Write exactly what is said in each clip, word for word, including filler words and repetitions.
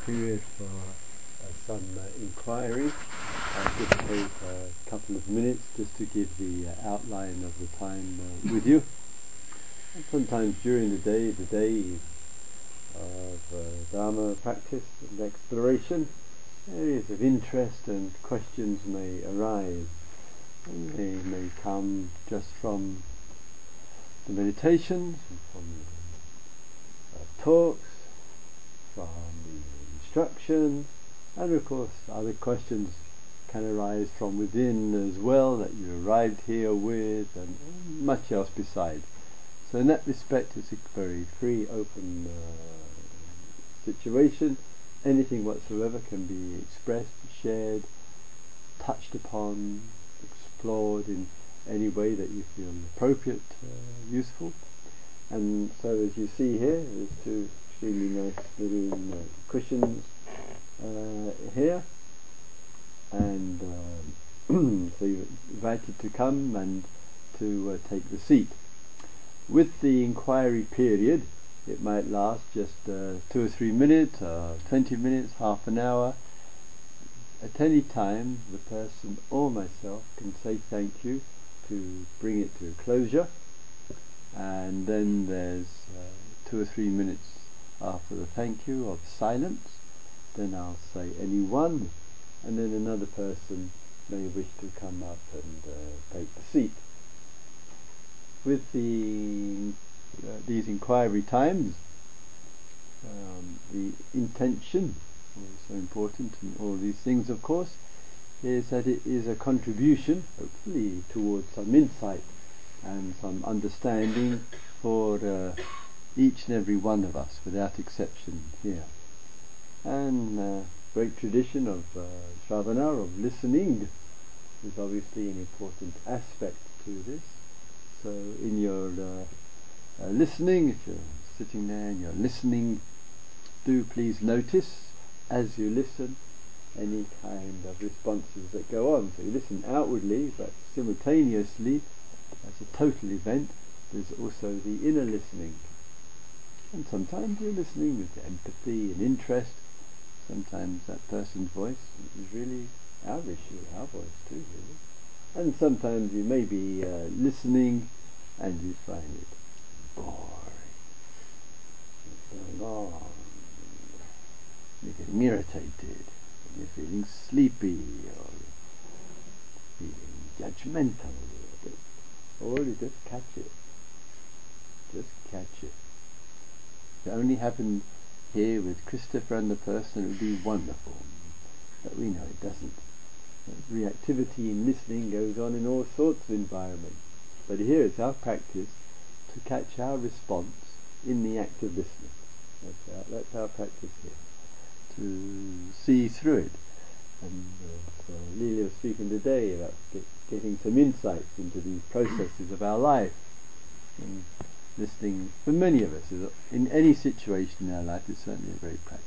period for uh, some uh, inquiry. I'll just take a couple of minutes just to give the uh, outline of the time uh, with you. And sometimes during the day, the days of uh, Dharma practice and exploration, areas of interest and questions may arise. And they may come just from the meditations, from the uh, talks, from the instruction, and of course other questions can arise from within as well that you arrived here with, and much else besides. So in that respect it's a very free, open uh, situation. Anything whatsoever can be expressed, shared, touched upon, explored in any way that you feel appropriate, uh, useful. And so as you see here, there's two extremely nice little uh, cushions uh, here, and um, so you're invited to come and to uh, take the seat. With the inquiry period, it might last just uh, two or three minutes, uh, twenty minutes, half an hour. At any time, the person or myself can say thank you to bring it to closure, and then there's uh, two or three minutes after the thank you of silence. Then I'll say any one, and then another person may wish to come up and uh, take the seat. With the uh, these inquiry times, um, the intention, so important in all these things of course, is that it is a contribution, hopefully, towards some insight and some understanding for uh, each and every one of us, without exception here. And uh, great tradition of uh, Shravana, of listening, is obviously an important aspect to this. So in your uh, uh, listening, if you're sitting there and you're listening, do please notice as you listen any kind of responses that go on. So you listen outwardly, but simultaneously, as a total event, there's also the inner listening. And sometimes you're listening with empathy and interest. Sometimes that person's voice is really our issue, our voice too, really. And sometimes you may be uh, listening and you find it boring. It's going on. You're getting irritated, and you're feeling sleepy, or feeling judgmental a little bit. Or you just catch it. Just catch it. If it only happened here with Christopher and the person, it would be wonderful. But we know it doesn't. Reactivity in listening goes on in all sorts of environments. But here it's our practice to catch our response in the act of listening. That's our, that's our practice here. To see through it. And uh, uh, Lila was speaking today about get, getting some insights into these processes of our life. And listening, for many of us, in any situation in our life, is certainly a great practice.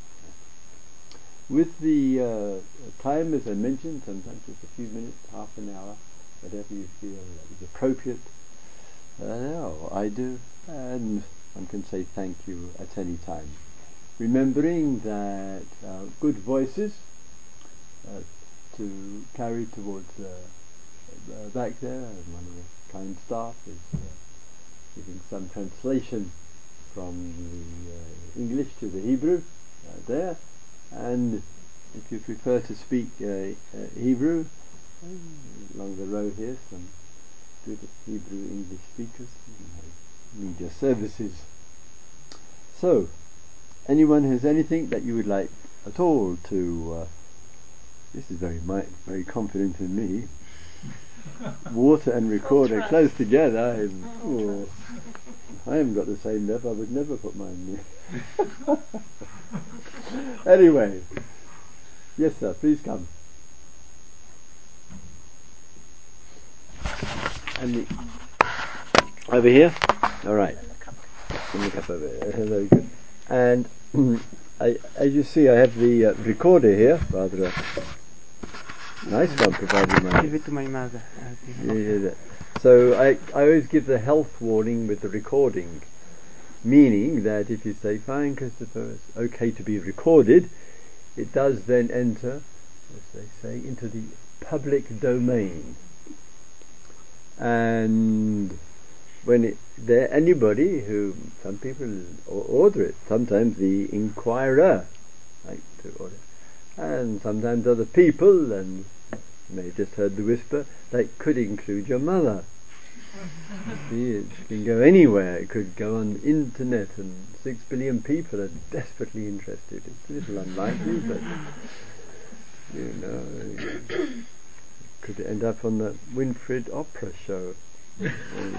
With the uh, time, as I mentioned, sometimes just a few minutes, half an hour, whatever you feel is appropriate. Uh, no, I do, and one can say thank you at any time. Remembering that uh, good voices uh, to carry towards uh, uh, back there, and one of the kind staff is uh, giving some translation from the uh, English to the Hebrew uh, there. And if you prefer to speak uh, uh, Hebrew, along the row here, some good Hebrew English speakers need your services. So, anyone has anything that you would like at all to, uh, this is very mi- very confident in me, water and recorder close together, and, oh, I haven't got the same level, I would never put mine there. Anyway, yes sir, please come. And the, over here? Alright. In the cup over here. Very good. And I, as you see, I have the uh, recorder here, rather a nice one provided my... Give it to my mother. Yeah, yeah, so I, I always give the health warning with the recording. meaning that if you say, fine, Christopher, it's okay to be recorded, it does then enter, as they say, into the public domain. And when it, there, anybody who, some people order it, sometimes the inquirer like to order, and sometimes other people, and you may have just heard the whisper, that could include your mother. See, it can go anywhere. It could go on the internet, and six billion people are desperately interested. It's a little unlikely, but you know, it could end up on the Winfried Opera show. uh,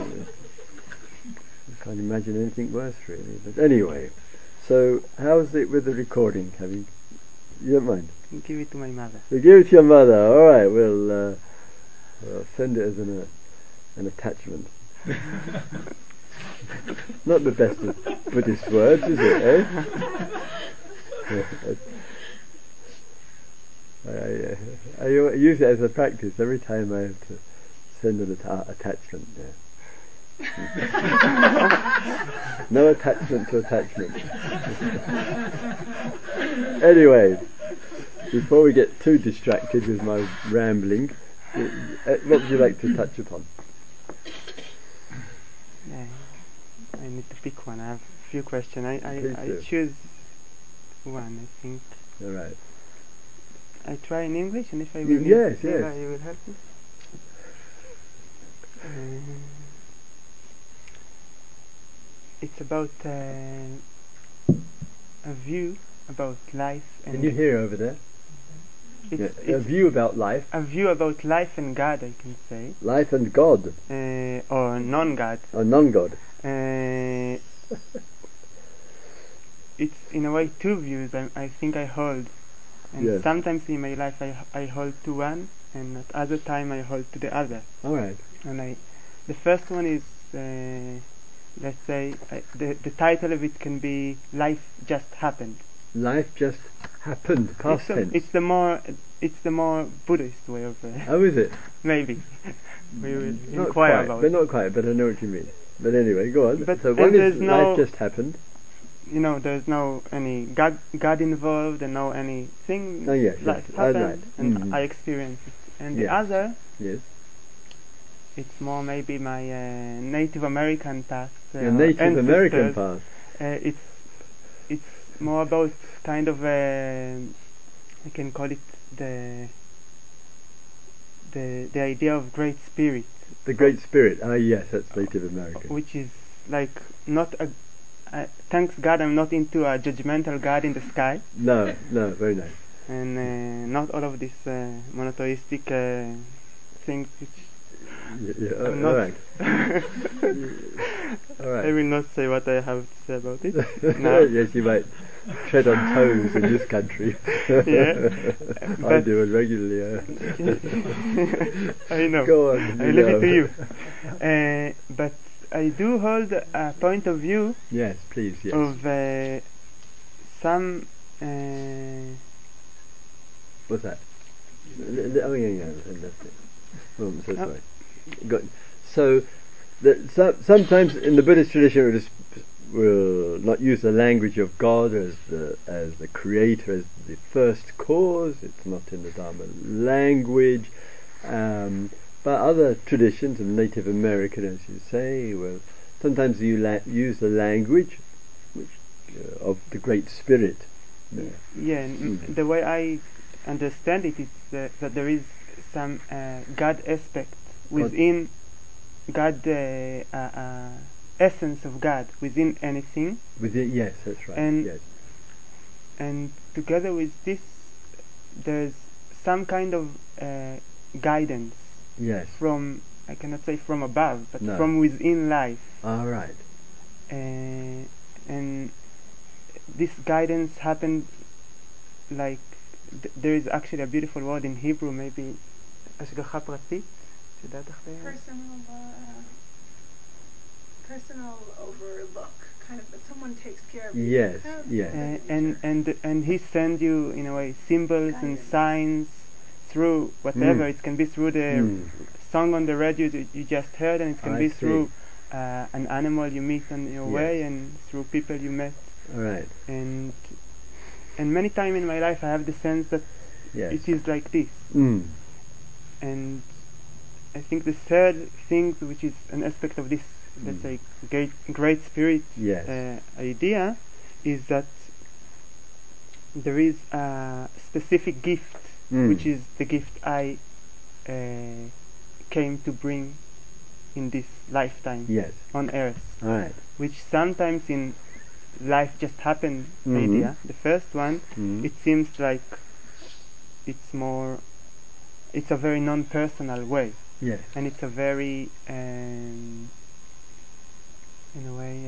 I can't imagine anything worse, really. But anyway, so how's it with the recording, Kevin? You don't mind? Give it to my mother. You give it to your mother. All right. We'll, uh, we'll send it as an uh, an attachment. Not the best of Buddhist words, is it? Eh? I, I, I use it as a practice every time I have to send an atta- attachment. Yeah. No attachment to attachment. Anyway, before we get too distracted with my rambling, what would you like to touch upon? Uh, I need to pick one. I have a few questions. I, I, I do. choose one, I think. All right. I try in English, and if I Y- will yes, need yes. you will help me. Uh, it's about uh, a view about life and... Can you hear over there? It's, Yeah, it's a view about life. A view about life and God, I can say. Life and God. Uh, or non-God. Or non-God. Uh, it's in a way two views I, I think I hold. And Yes. sometimes in my life I, I hold to one, and at other time I hold to the other. All right. And I, the first one is, uh, let's say, uh, the, the title of it can be Life Just Happened. Life just happened, past it's, a, tense. it's the more it's the more Buddhist way of uh, How is it? Maybe. We will Not inquire quite, about but it. not quite, but I know what you mean. But anyway, go on. But, so one is there's no, life just happened. You know, there's no any God, God involved, and no anything. Oh yes, Life yes, happened, right. and Mm-hmm. I experienced it. And Yes. the other, Yes. it's more maybe my uh, Native American past. Uh, Your Native ancestors. American past. Uh, it's it's more about kind of a, I can call it the the the idea of Great Spirit. The Great Spirit. Ah, yes, that's Native American. Which is like not a. Uh, thanks God, I'm not into a judgmental God in the sky. No, no, very nice. And uh, not all of these uh, monotheistic uh, things which Yeah, yeah, I'm all not right. All right. I will not say what I have to say about it now. Yes, you might tread on toes in this country. Yeah, I do it regularly. Uh. I know. Go on. I leave it to you. Uh, but I do hold a point of view. Yes, please. Yes. Of uh, some. Uh, What's that? Oh yeah, yeah. That's it. Oh, I'm so sorry. Good. So, the, so, sometimes in the Buddhist tradition, we'll, just, we'll not use the language of God as the as the creator, as the first cause. It's not in the Dharma language. Um, but other traditions of Native American, as you say, will sometimes you la- use the language which uh, of the Great Spirit. Yeah, yeah and mm. the way I understand it is uh, that there is some uh, God aspect within God, God uh, uh, uh, essence of God within anything. Within, yes, that's right. And yes. And together with this, there's some kind of uh, guidance. Yes. From, I cannot say from above, but no. from within life. All right. Uh, and this guidance happened like th- there is actually a beautiful word in Hebrew, maybe השגחה פרטית. Personal, uh, personal overlook, kind of that someone takes care of you. Yes, yes. Uh, and and and he sends you in a way symbols guidance. And signs through whatever. Mm. It can be through the mm. song on the radio that you just heard, and it can I be see. through uh, an animal you meet on your Yes. way, and through people you met. Right. And and many times in my life I have the sense that Yes. it is like this. Mm. And I think the third thing, which is an aspect of this, let's Mm. say, great, great spirit Yes. uh, idea, is that there is a specific gift, Mm. which is the gift I uh, came to bring in this lifetime Yes. on earth, All right. which sometimes in life just happened Mhm. idea. The first one, Mhm. it seems like it's more, it's a very non-personal way, Yes. and it's a very, um, in a way,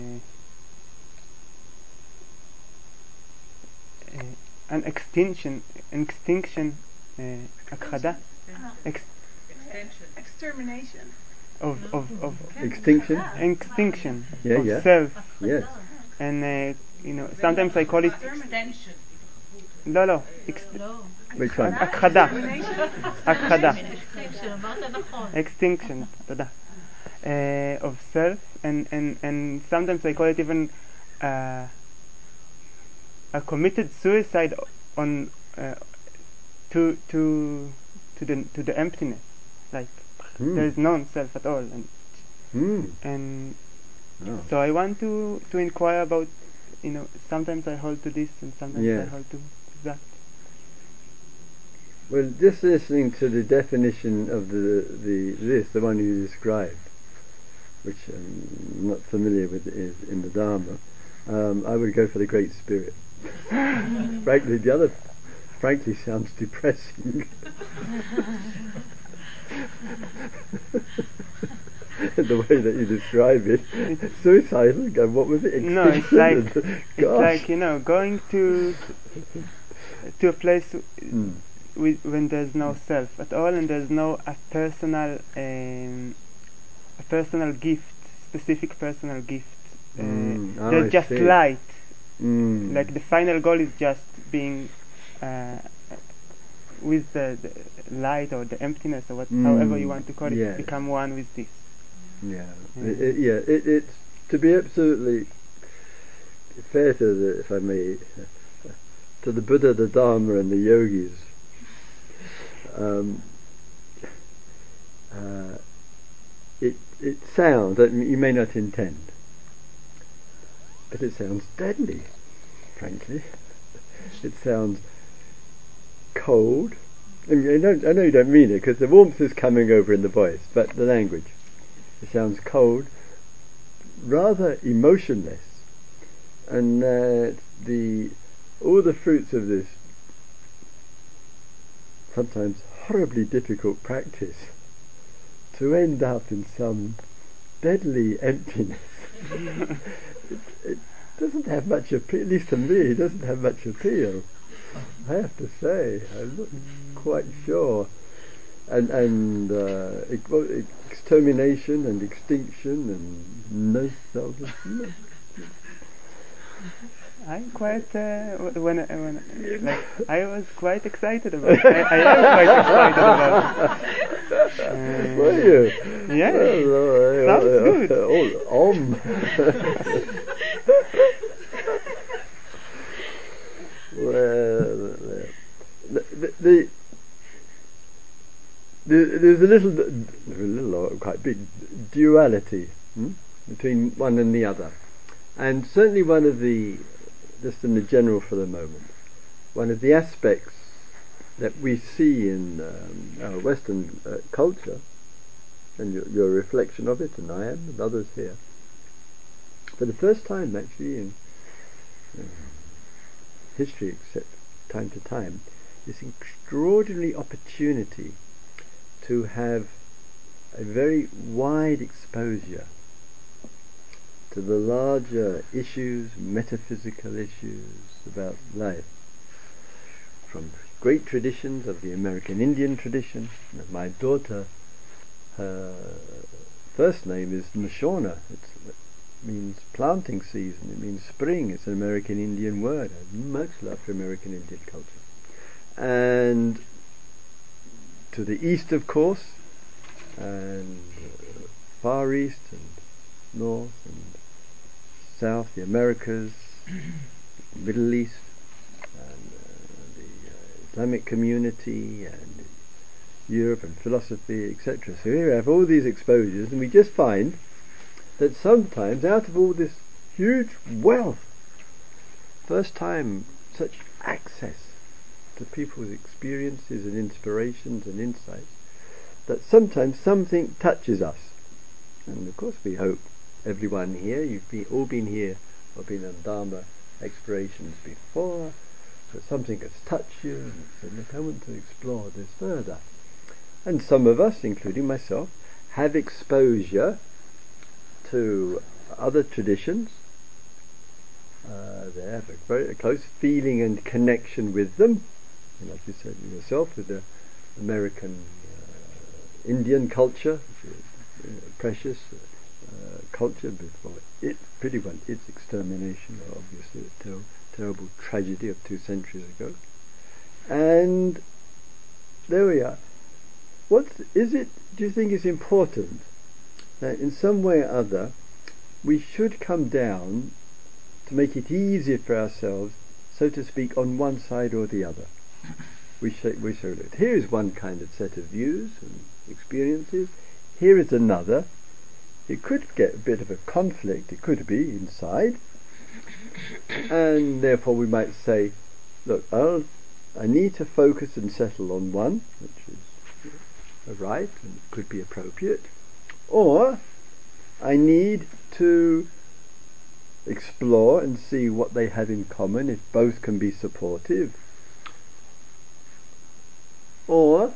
uh, uh, an extinction, an extinction, uh, הכחדה, ex- Extension. Extermination. of of of Extinction. extinction Yeah, of yeah. self, Yes. and uh, you know sometimes I call it Extension. לא לא ex- Which one? הכחדה, הכחדה, אמרת נכון. extinction, תודה, uh, of self, and and and sometimes I call it even uh, a committed suicide on uh, to to to the to the emptiness, like Mm. there is no self at all, and Mm. and Oh. so I want to to inquire about, you know, sometimes I hold to this and sometimes I Yes. hold to that. Well, just listening to the definition of the the this, the one you described, which I'm not familiar with, is in the Dharma. Um, I would go for the Great Spirit. Frankly, the other, frankly, sounds depressing. The way that you describe it, suicidal. Go, what was it? No, it's Extinction? like And- it's gosh. like, you know, going to to a place Mm. with, when there's no self at all, and there's no a personal um, a personal gift, specific personal gift. Uh, Mm. Oh, there's I just see. light. Mm. Like the final goal is just being uh, with the, the light or the emptiness or what, Mm. however you want to call it, Yes. become one with this. Yeah, Mm. it, it, yeah. It, it's to be absolutely fair to the, if I may, to the Buddha, the Dharma, and the yogis. Um, uh, it it sounds that you may not intend, but it sounds deadly. Frankly, it sounds cold. I, mean, I, don't, I know you don't mean it because the warmth is coming over in the voice, but the language. It sounds cold, rather emotionless, and uh, the all the fruits of this sometimes horribly difficult practice to end up in some deadly emptiness. it, it doesn't have much appeal, at least to me, it doesn't have much appeal. I have to say, I'm not quite sure. And and uh, ex- well, extermination and extinction and no self. I'm quite uh, w- when I- when I- like I was quite excited about it. I, I am quite excited about it. Uh, Were you? Yeah, Well, uh, sounds uh, good. Oh, om. Well, the, the, the there's a little, a little or quite big duality hmm, between one and the other, and certainly one of the, just in the general for the moment, one of the aspects that we see in um, our Western uh, culture, and you're, you're a reflection of it, and I am, and others here, for the first time actually in uh, history, except time to time, this extraordinary opportunity to have a very wide exposure to the larger issues, metaphysical issues about life, from great traditions of the American Indian tradition. My daughter, her first name is Nashona. It's, it means planting season. It means spring. It's an American Indian word. I have much love for American Indian culture. And to the east, of course, and uh, Far East, and North and South, the Americas, Middle East, and uh, the uh, Islamic community, and Europe, and philosophy, et cetera. So here we have all these exposures, and we just find that sometimes, out of all this huge wealth, first time such access to people's experiences and inspirations and insights, that sometimes something touches us. And of course we hope everyone here, you've been, all been here or been on Dharma explorations before, that something has touched you and said, look, I want to explore this further. And some of us, including myself, have exposure to other traditions. Uh, they have a very close feeling and connection with them. And like you said yourself, with the American uh, Indian culture, which is you know, precious uh, culture before it, pretty well its extermination, obviously a ter- terrible tragedy of two centuries ago. And there we are. What is it? Do you think is important that in some way or other we should come down to make it easier for ourselves, so to speak, on one side or the other? We say, we say, look, here is one kind of set of views and experiences. Here is another. It could get a bit of a conflict. It could be inside, and therefore we might say, look, I'll, I need to focus and settle on one, which is right and could be appropriate, or I need to explore and see what they have in common, if both can be supportive, or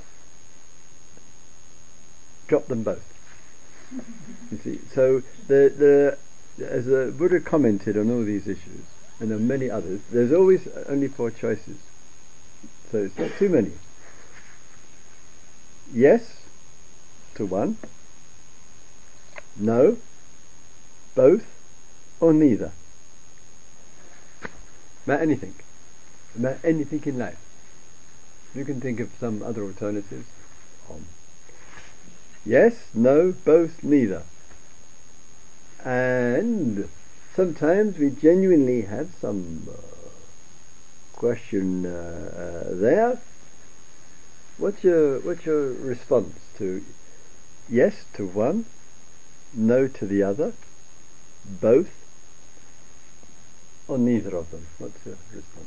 drop them both. You see, so the the as the Buddha commented on all these issues and on many others, there's always only four choices, so it's not too many. Yes to one, no, both, or neither. About anything. About anything in life. You can think of some other alternatives. Um, yes, no, both, neither. And sometimes we genuinely have some uh, question uh, uh, there. What's your what's your response to yes to one, no to the other, both, or neither of them? What's your response?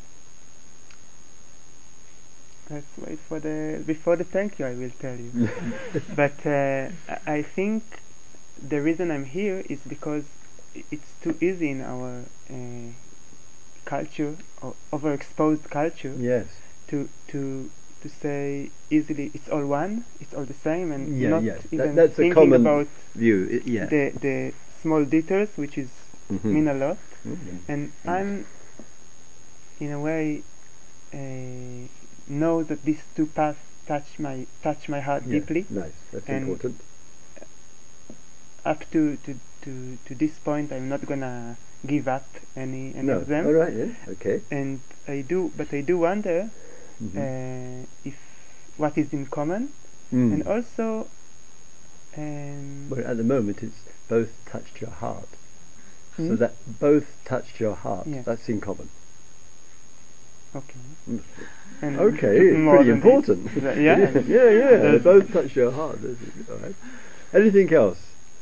Let's wait for the before the thank you. I will tell you. But uh, I I think the reason I'm here is because it's too easy in our uh, culture, or overexposed culture, Yes. to to to say easily it's all one, it's all the same, and Yeah, not yeah. even That, that's a thinking common about view. It, yeah. the the small details, which is Mhm. mean a lot. Mhm. And I'm in a way uh, know that these two paths touch my touch my heart Yeah, deeply. nice. That's And important. Up to, to to to this point, I'm not gonna give up any any No. of them. All right. Yeah. Okay. And I do, but I do wonder Mhm. uh, if what is in common, Mm. and also um, Well, at the moment, it's both touched your heart. hmm? So that both touched your heart. Yes. That's in common. Okay. Mm. And Okay, it's more pretty than this. important. Th- yeah. yeah, yeah. They There's- both touch your heart. This is- all right. Anything else?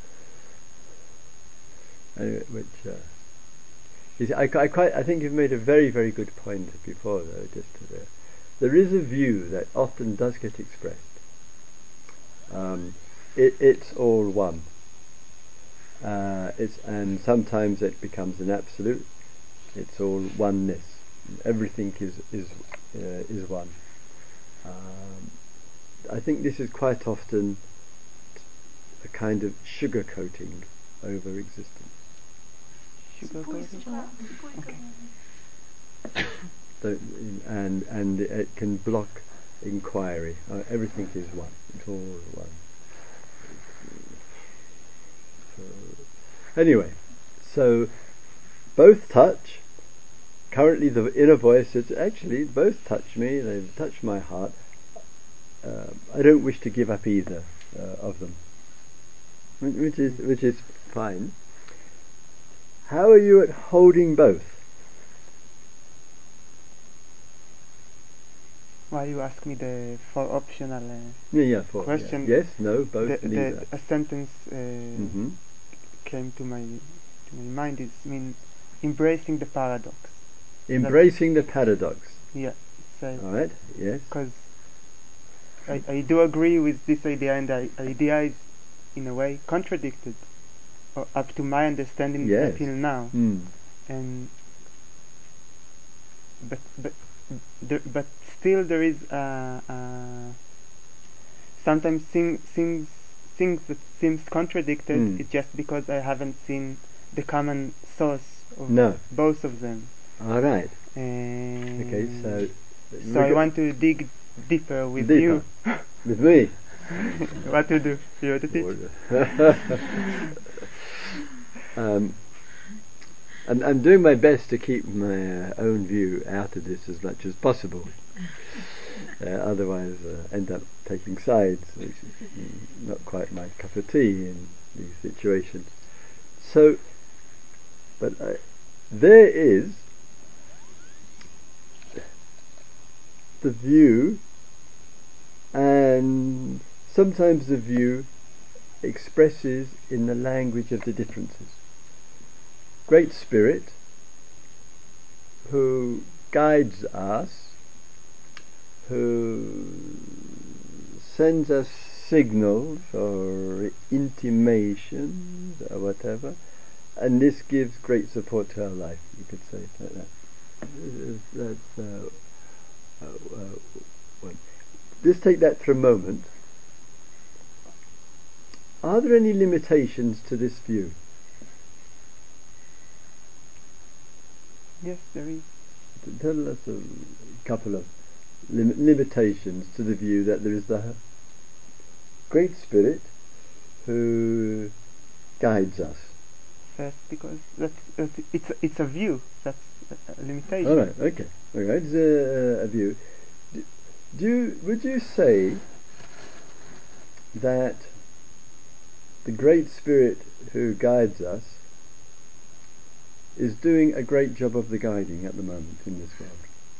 Anyway, which uh, is, I, I quite I think you've made a very very good point before though. Just to the, there is a view that often does get expressed. Um, it, it's all one. Uh, it's and sometimes it becomes an absolute. It's all oneness. Everything is is uh, is one. Um, I think this is quite often a kind of sugar coating over existence. Sugar coating. Okay. Don't, and and it can block inquiry. Uh, everything is one. It's all one. So, anyway, so both touch. Currently, the inner voice is actually both touch me. They touch my heart. Uh, I don't wish to give up either uh, of them, which is which is fine. How are you at holding both? Why you ask me the four optional uh, Yeah, yeah, for question? yeah. Yes, no, both, the, neither. the, a sentence uh, Mm-hmm. came to my to my mind is mean embracing the paradox. Embracing the paradox. Yeah, so All right. Yes. because I, I do agree with this idea, and the idea is in a way contradicted, or up to my understanding Yes. until now. Mm. And but but there, but still there is uh, uh, sometimes thing, things things that seems contradicted. Mm. It's just because I haven't seen the common source of No. both of them. All right. And Okay. So. so I want to dig deeper with Deeper. you. With me. What to do? You want to teach? um, I'm, I'm doing my best to keep my uh, own view out of this as much as possible. Uh, otherwise, uh, end up taking sides, which is not quite my cup of tea in these situations. So, but uh, there is the view, and sometimes the view expresses in the language of the differences. Great Spirit, who guides us, who sends us signals or intimations or whatever, and this gives great support to our life, you could say it like that. That's uh, uh, uh, one. Just take that for a moment. Are there any limitations to this view? Yes, there is. Tell us a couple of lim- limitations to the view that there is the Great Spirit who guides us. First, because that's, that's it's it's a view. That's a limitation. All right. Okay. All right. It's a, a view. Do, do you, would you say that the Great Spirit who guides us is doing a great job of the guiding at the moment in this world?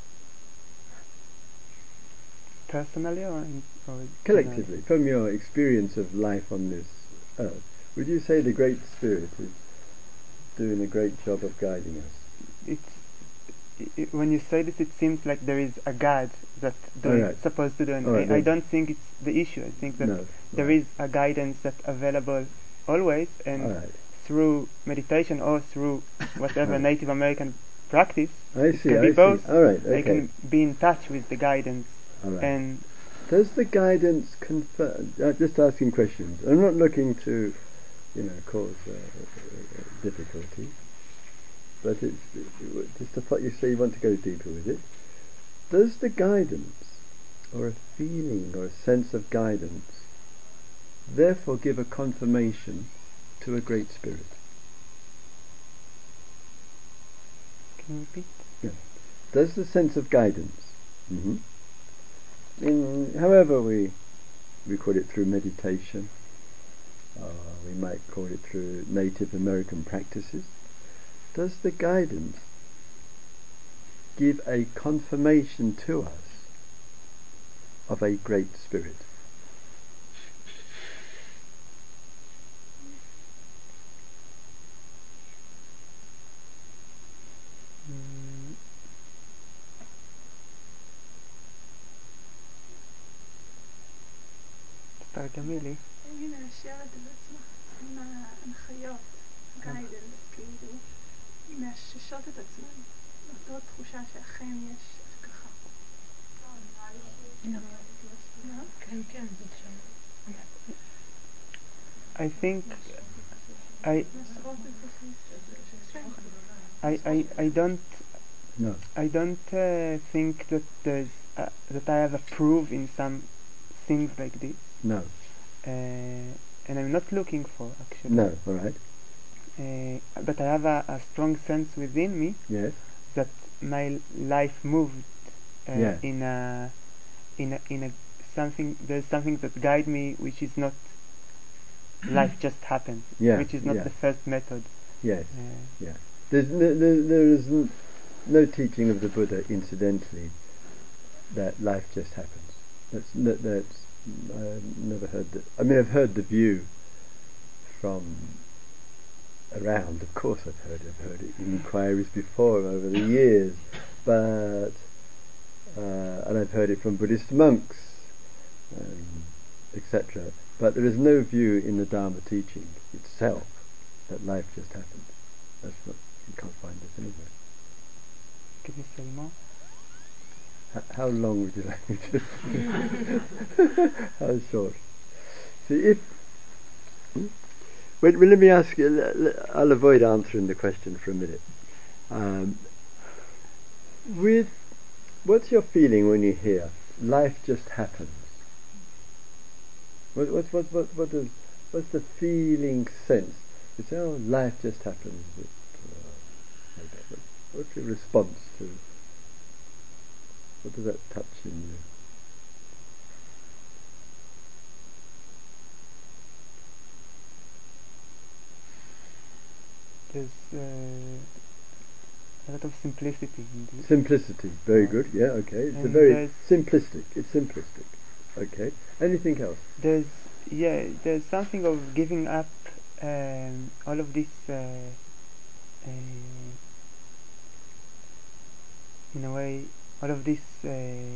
Personally, or, in, or Collectively, generally? from your experience of life on this earth, would you say the Great Spirit is doing a great job of guiding us? It's it, when you say this, it seems like there is a God that's doing, right. supposed to do, and Right, I, I don't think it's the issue. I think that No, there right. is a guidance that's available always, and Right. through meditation or through whatever Right. Native American practice, I it see, can I be see. both. All right, I okay. can be in touch with the guidance, All right. and Does the guidance confirm? Uh, just asking questions. I'm not looking to, you know, cause uh, uh, difficulty, but it's it, just the fact you say you want to go deeper with it. Does the guidance, or a feeling, or a sense of guidance, therefore give a confirmation to a Great Spirit? can you repeat? Yeah. Does the sense of guidance, mm-hmm, in however we we call it through meditation, uh, we might call it through Native American practices, does the guidance give a confirmation to us of a Great Spirit? Mm, תתרגמי לי. הנה, לשבת על עצמך עם ההנחיות, גיידנס, כאילו, מאששות את עצמן, לאותו תחושה שאכן יש השגחה. כן, כן, בבקשה. I think I I I I don't No. I don't uh, think that there's uh, that I have a proof in some things like this, No. uh, and I'm not looking for actually. No. All right. Uh, but I have a, a strong sense within me Yes. that my life moved uh, Yeah. in a in a in a something. There's something that guide me, which is not life just happens, Yeah, which is not yeah. the first method. Yes, Uh, yeah. There's no, there, there is n- no teaching of the Buddha, incidentally, that life just happens. That's n- that's I've never heard that. I mean, I've heard the view from around. Of course, I've heard it. I've heard it in inquiries before over the years, but uh, and I've heard it from Buddhist monks, um, et cetera. But there is no view in the Dharma teaching itself that life just happens. That's not, you can't find it anywhere. Can you say more? H- how long would you like me to? How short? See, if well, well, let me ask you. I'll avoid answering the question for a minute. Um, with what's your feeling when you hear life just happens? What what what what what does what's the feeling sense? You say, oh, life just happens. It, uh, like that. What, what's your response to? What does that touch in you? There's uh, a lot of simplicity in this. Simplicity, very Uh, good. Yeah, okay. It's a and very there's- simplistic. It's simplistic. Okay. Anything else? There's yeah, there's something of giving up um, all of this uh, uh, in a way, all of this uh,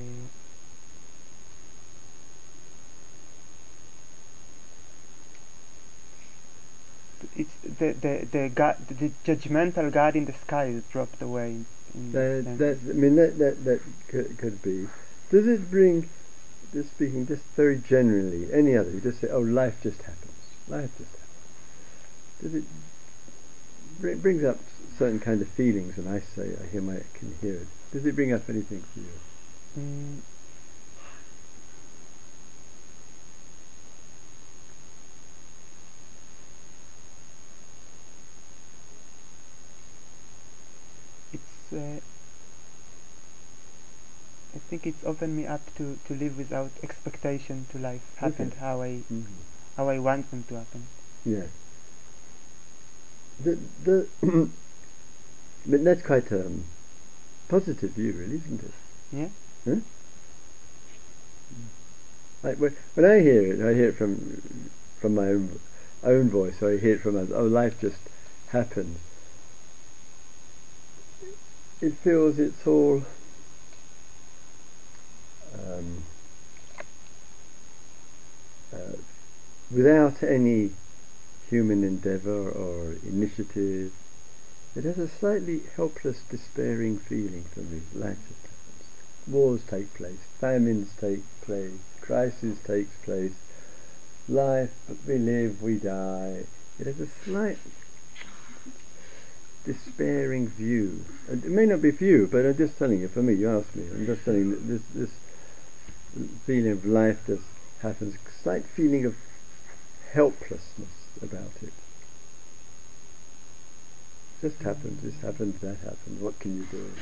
it's the the the, God, the judgmental God in the sky is dropped away. In, in That, sense. that, I mean, that, that, that could, could be. Does it bring, just speaking just very generally, any other, you just say, oh, life just happens. Life just happens. Does it, it brings up certain kind of feelings when I say, I hear my, I can hear it. Does it bring up anything for you? Mm, it's uh, I think it's opened me up to, to live without expectation to life happen Okay. how I Mm-hmm. how I want them to happen. Yeah. The, the but that's quite a um, positive view, really, isn't it? Yeah. Huh? Like when, when I hear it, I hear it from from my own, own voice, or I hear it from others. Oh, life just happens. It feels it's all um, uh, without any human endeavour or initiative. It has a slightly helpless, despairing feeling for me. Life just happens. Wars take place, famines take place, crisis takes place. Life, we live, we die. It has a slight despairing view. It may not be for you, but I'm just telling you. For me, you asked me. I'm just telling you that this this feeling of life just happens. Slight feeling of helplessness about it. Just happens. This happens. That happens. What can you do?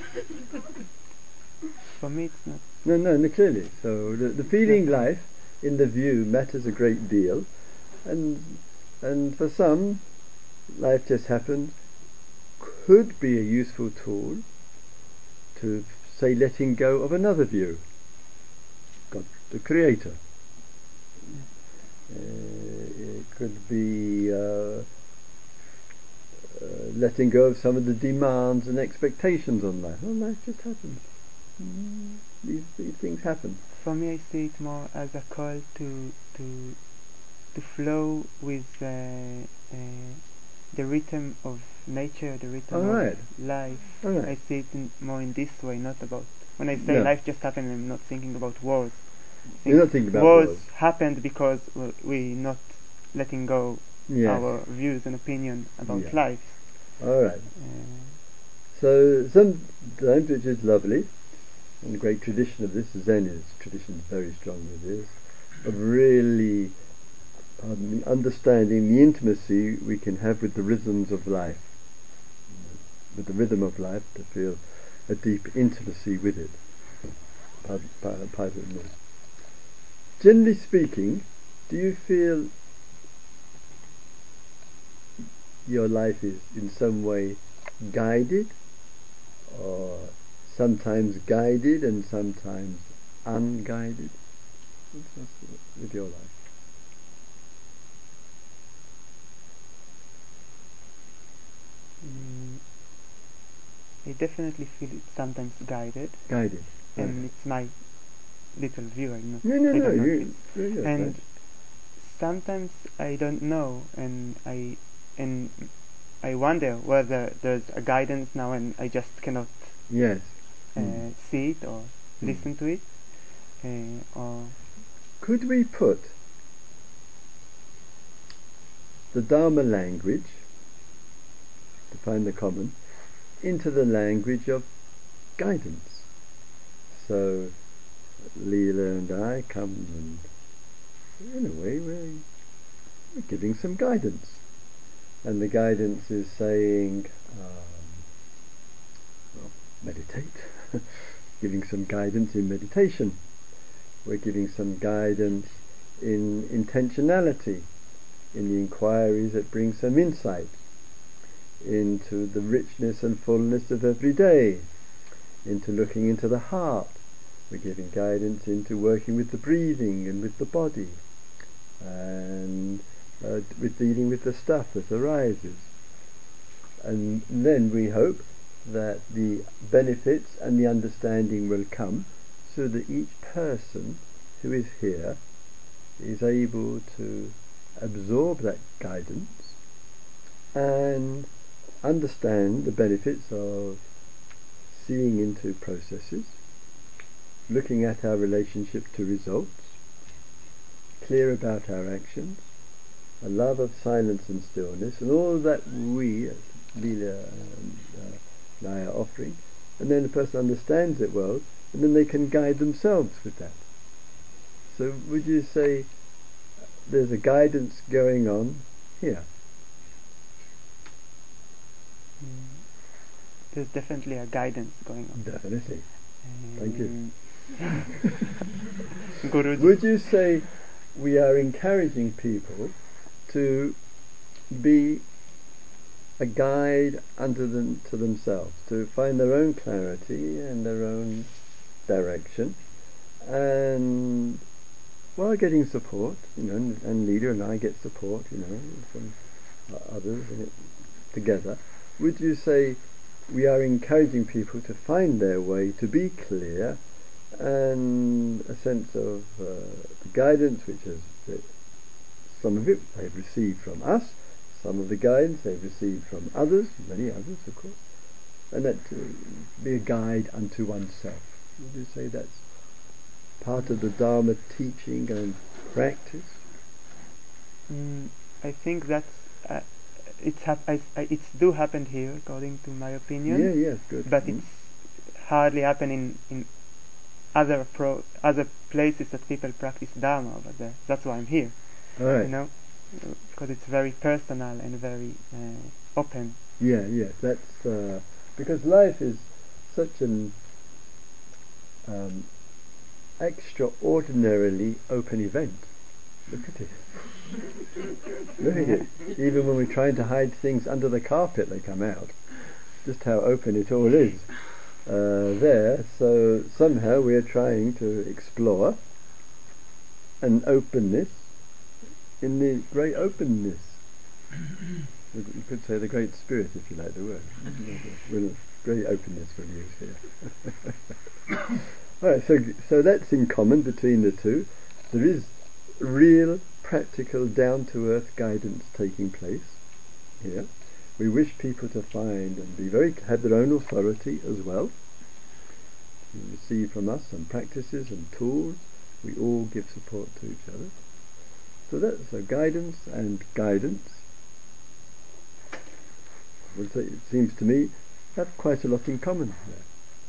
For me, it's not. No, no, no. Clearly. So the the feeling life in the view matters a great deal, and and for some, life just happens could be a useful tool to, say, letting go of another view. God, the Creator. Uh, it could be uh, uh, letting go of some of the demands and expectations on life. Oh, life just happens. Mm, these, these things happen. For me, I see it more as a call to to to flow with uh, uh, the rhythm of nature, the rhythm All of right. life. All right. I see it in, more in this way, not about when I say No. life just happened. I'm not thinking about wars. I You're not thinking about wars, wars. happened because we- we're not letting go Yes. our views and opinion about Yeah. life. All right. Uh, So sometimes, which is lovely, and the great tradition of this, Zen is tradition is very strong with this, of really pardon me, understanding the intimacy we can have with the rhythms of life, with the rhythm of life, to feel a deep intimacy with it. Pardon, pardon, pardon me. Generally speaking, do you feel your life is in some way guided, or sometimes guided and sometimes unguided? What's what's with your life? Mm, I definitely feel it's sometimes guided, Guided. and Right. it's my little view. I'm not. No, no, I no. don't know if You, it's- yeah, yeah, and right. sometimes I don't know, and I and I wonder whether there's a guidance now, and I just cannot Yes. uh, Mm. see it or Mm. listen to it, uh, or Could we put the Dharma language, to find the common, into the language of guidance? So Leela and I come, and in a way we're, we're giving some guidance, and the guidance is saying, um, well, meditate. Giving some guidance in meditation. We're giving some guidance in intentionality, in the inquiries that bring some insight into the richness and fullness of every day, into looking into the heart. We're giving guidance into working with the breathing and with the body, and uh, with dealing with the stuff that arises. And then we hope that the benefits and the understanding will come, so that each person who is here is able to absorb that guidance and understand the benefits of seeing into processes, looking at our relationship to results, clear about our actions, a love of silence and stillness, and all that we, as Leela and, uh, and I, are offering. And then the person understands it well, and then they can guide themselves with that. So would you say there's a guidance going on here? mm, there's definitely a guidance going on. Definitely. Thank you. Um, Guruji. Would you say we are encouraging people to be a guide unto them, to themselves, to find their own clarity and their own direction, and while getting support, you know, and, and Leela and I get support, you know, from others, and it, together? Would you say we are encouraging people to find their way, to be clear, and a sense of uh, the guidance which is that some of it they've received from us, some of the guidance they've received from others, many others of course, and that to be a guide unto oneself? Would you say that's part of the Dharma teaching and practice? Mm, I think that's uh, it's hap- I, I, it's do happen here, according to my opinion. Yeah, yes, good. But Mm. it's hardly happen in, in other pro other places that people practice Dharma over there. That's why I'm here. All right. You know, because it's very personal and very uh, open. Yeah, yes, that's uh, because life is such an um, extraordinarily open event. Look at it. Look at it. Even when we're trying to hide things under the carpet, they come out. Just how open it all is uh, there. So somehow we are trying to explore an openness in the great openness. You could say the great spirit, if you like the word. We'll, great openness we'll use here. Right, so so that's in common between the two. There is real, practical, down-to-earth guidance taking place here. We wish people to find and be very have their own authority as well. You receive from us some practices and tools. We all give support to each other. So that's so guidance and guidance. Well, so it seems to me have quite a lot in common there.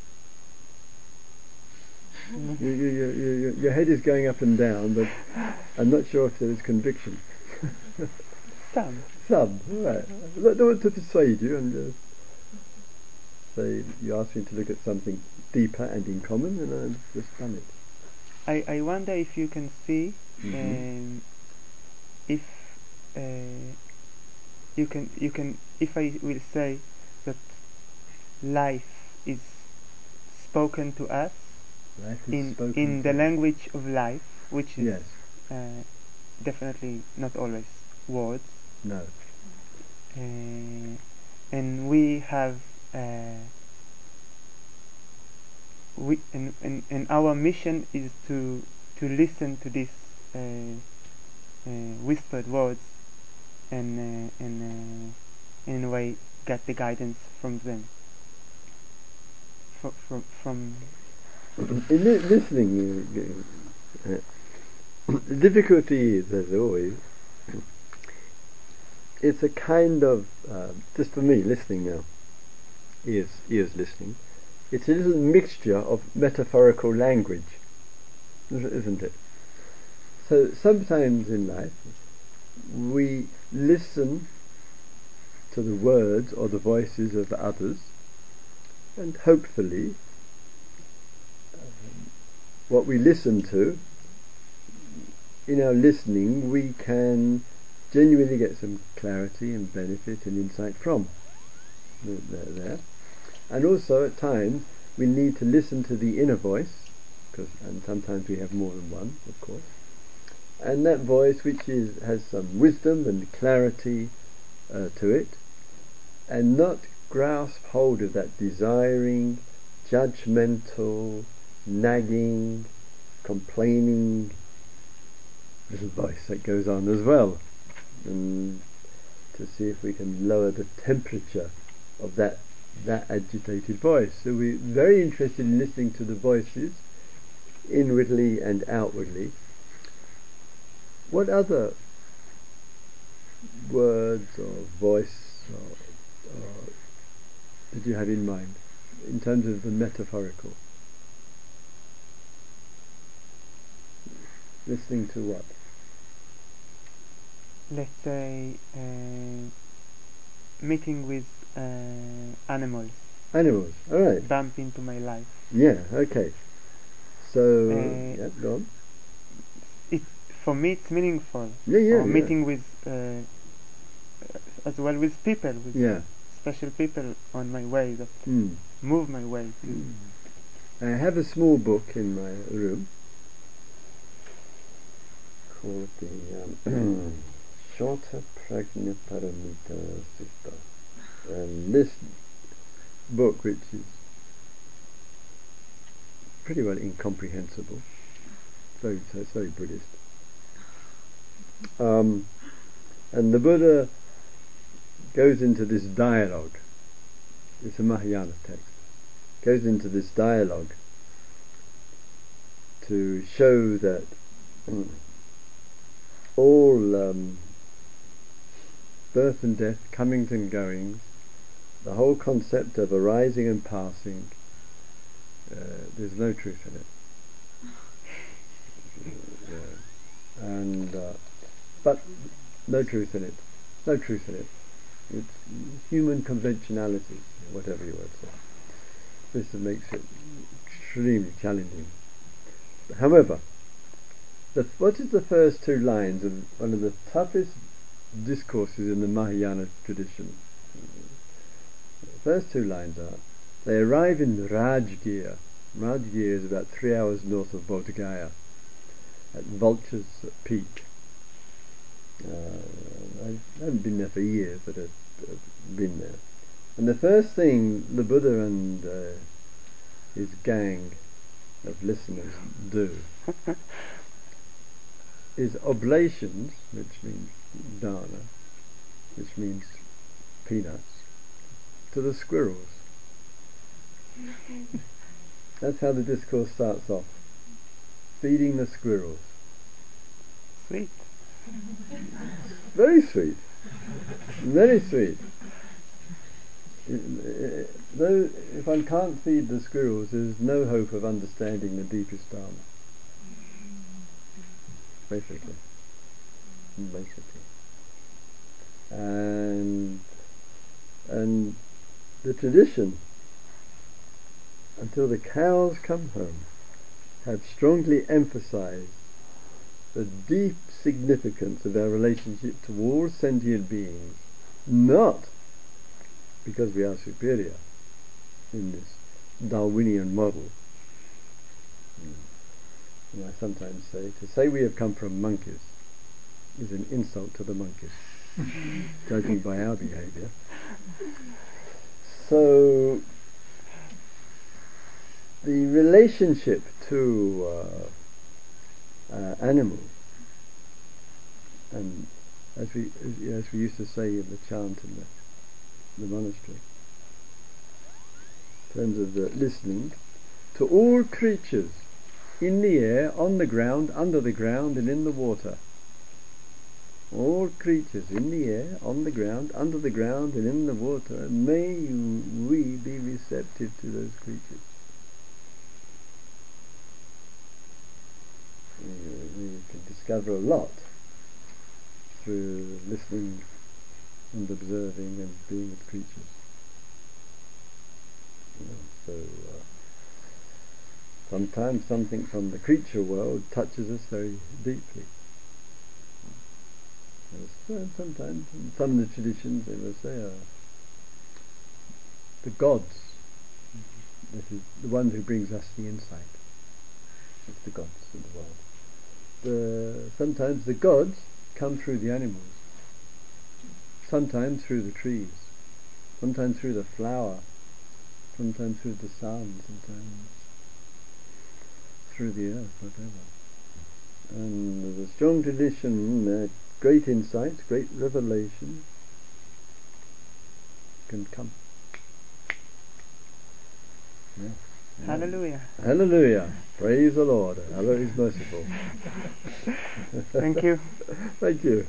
You, you, you, you, your head is going up and down, but I'm not sure if there is conviction. Some. Some, right. I don't want to persuade you and just say you asked me to look at something deeper and in common, and I've just done it. I, I wonder if you can see Mhm. um, if uh, you can you can if I will say that life is spoken to us Life is in spoken in the to- language of life, which is Yes. uh, definitely not always words, No. uh, and we have uh, we and, and, and our mission is to to listen to these uh, uh, whispered words and uh, and uh, in a way get the guidance from them from from, from In li- listening, uh, uh, the difficulty is, as always, it's a kind of, uh, just for me, listening now, ears, ears listening, it's a little mixture of metaphorical language, isn't it? So sometimes in life, we listen to the words or the voices of others, and hopefully um, what we listen to, in our listening we can genuinely get some clarity and benefit and insight from there, there. And also at times we need to listen to the inner voice, because and sometimes we have more than one, of course, and that voice which is has some wisdom and clarity uh, to it, and not grasp hold of that desiring, judgmental, nagging, complaining little voice that goes on as well, and to see if we can lower the temperature of that that agitated voice. So we're very interested in listening to the voices inwardly and outwardly. What other words or voice or, or did you have in mind in terms of the metaphorical? Listening to what? let's say uh, meeting with uh, animals Animals. All right. bump into my life. Yeah. Okay. So Uh, yeah, go on. It for me it's meaningful. Yeah, yeah, or yeah. meeting with uh, as well with people, with Yeah. special people on my way that Mm. move my way to. Mm. I have a small book in my room called the um, Shorter Prajna Paramita Sutta. And this book, which is pretty well incomprehensible, very, so it's very Buddhist, um, and the Buddha goes into this dialogue. It's a Mahayana text. Goes into this dialogue to show that all um, birth and death, comings and goings, the whole concept of arising and passing, uh, there's no truth in it. Uh, and uh, but no truth in it. No truth in it. It's human conventionalities, whatever you would say. This makes it extremely challenging. However, the, what is the first two lines of one of the toughest discourses in the Mahayana tradition? The first two lines are, they arrive in Rajgir. Rajgir is about three hours north of Bodh Gaya, at Vulture's Peak. Uh, I haven't been there for years, but I've, I've been there. And the first thing the Buddha and uh, his gang of listeners do is oblations, which means dana, which means peanuts, to the squirrels. That's how the discourse starts off. Feeding the squirrels. Sweet. Very sweet. Very sweet. Though if one can't feed the squirrels, there's no hope of understanding the deepest Dharma. Basically. Basically. And and the tradition, until the cows come home, have strongly emphasized the deep significance of our relationship to all sentient beings not because we are superior in this Darwinian model. And I sometimes say, to say we have come from monkeys is an insult to the monkeys, judging by our behaviour. So the relationship to uh, uh, animals, and as we as we used to say in the chant in the, the monastery, in terms of the listening to all creatures in the air, on the ground, under the ground, and in the water. All creatures in the air, on the ground, under the ground, and in the water, may we be receptive to those creatures. We can discover a lot through listening and observing and being with creatures. You know, so uh, sometimes something from the creature world touches us very deeply. And sometimes, in some of the traditions, they will say, uh, the gods, that is the one who brings us the insight. It's the gods in the world. The, sometimes the gods come through the animals, sometimes through the trees, sometimes through the flower, sometimes through the sun, sometimes through the earth, whatever. And there's a strong tradition that great insights, great revelation can come. Yeah. Hallelujah. Hallelujah. Praise the Lord. Allah is merciful. Thank you. Thank you.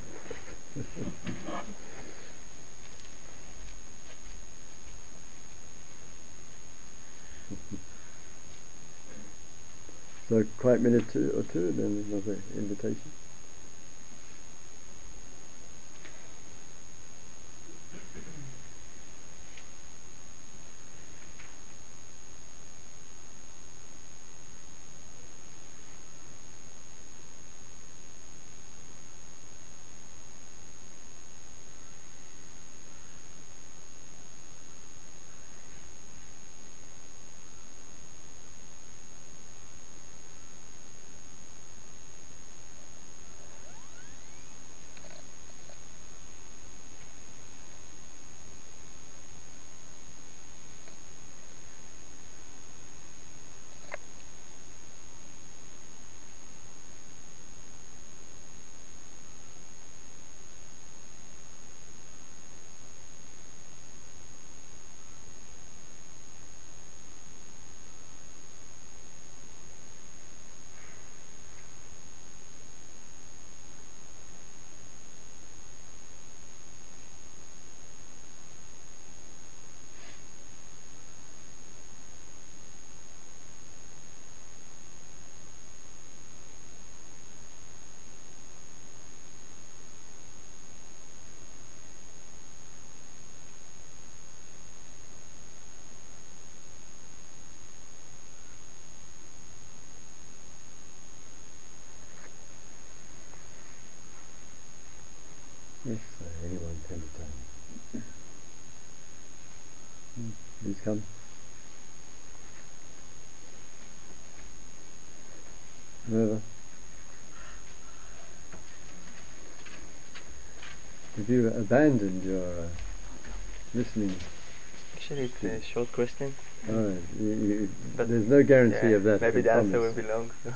So, quite a minute two or two, then another invitation. Yes, uh, anyone, anytime. Mm, please come. Whoever. Have you abandoned your uh, listening? Actually, it's a short question. Oh, you, you, But there's no guarantee yeah, of that. maybe I the answer will promise. be long. So.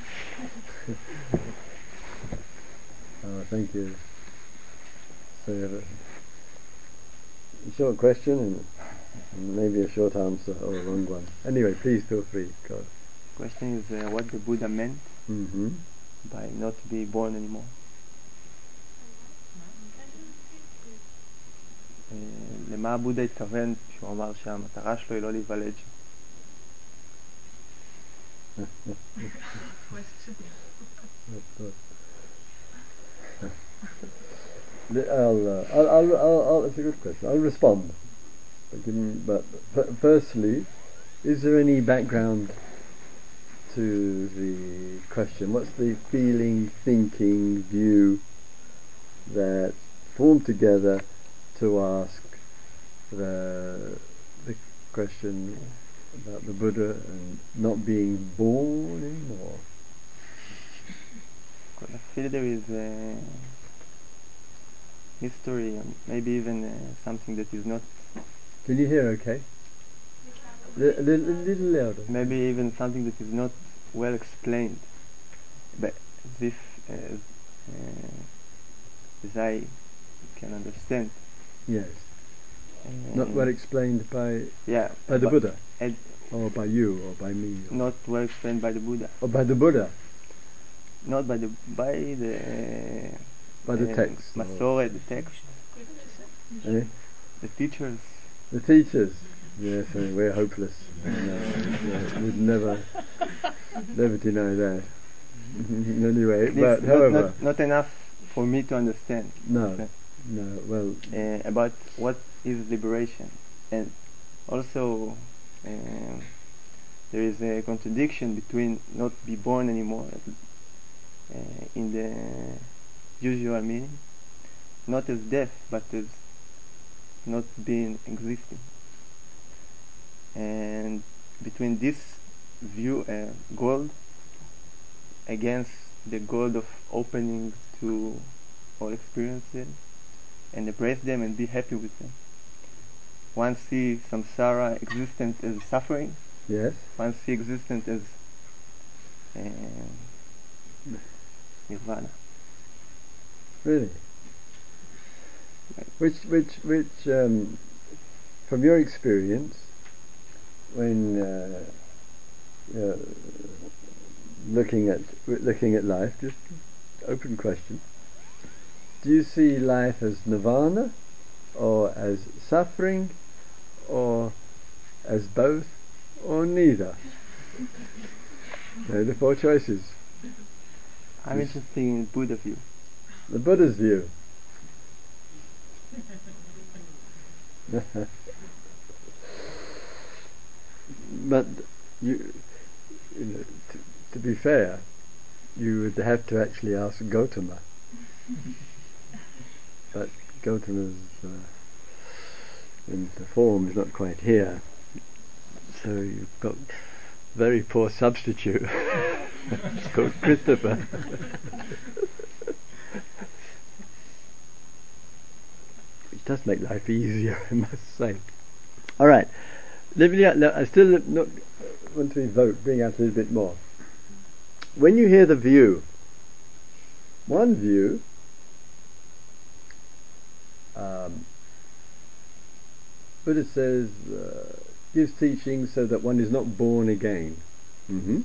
Oh, thank you. So you have a, a short question and, and maybe a short answer or a long one. Anyway, please feel free. Go. Question is uh, what the Buddha meant Mm-hmm. by not be born anymore. אה, למה הבודה התכוון כשהוא אמר שהמטרה שלו היא לא להיוולד שם? I'll, uh, I'll, I'll, I'll, I'll, it's a good question. I'll respond. But, give me, but f- firstly, is there any background to the question? What's the feeling, thinking, view that formed together to ask the the question about the Buddha and not being born anymore? I feel there is a history, and maybe even uh, something that is not. Can you hear okay? A li- li- little louder. Maybe even something that is not well explained, but as if as, uh, as I can understand. Yes. Uh, Not well explained by yeah, by the but- Buddha, and or by you, or by me, or, not well explained by the Buddha, or by the Buddha, not by the by the by the um, text, or- Masoret, the text, eh? the teachers. The teachers. Yes, uh, we're hopeless. No, no, we'd never, never deny that. Anyway, It's but not, however, not, not enough for me to understand. no, no. Well, Uh, about what is liberation, and also um, there is a contradiction between not be born anymore uh, in the usual meaning, not as death but as not being existing, and between this view uh, goal against the goal of opening to all experiences and embrace them and be happy with them. One see samsara existent as suffering, yes. one see existent as um, nirvana. Really? Which, which, which, um, from your experience, when uh, uh, looking at looking at life, just open question: do you see life as nirvana, or as suffering, or as both, or neither? They're the four choices. I'm Yes. interested in Buddha view. The Buddha's view. But you, you know, to, to be fair, you would have to actually ask Gautama. But Gautama's uh, in the form is not quite here, so you've got very poor substitute. It's called Christopher. Which does make life easier, I must say. All right, let me. I still not want to evoke, bring out a little bit more. When you hear the view, one view, um, Buddha says, uh, gives teaching so that one is not born again. Mm-hmm.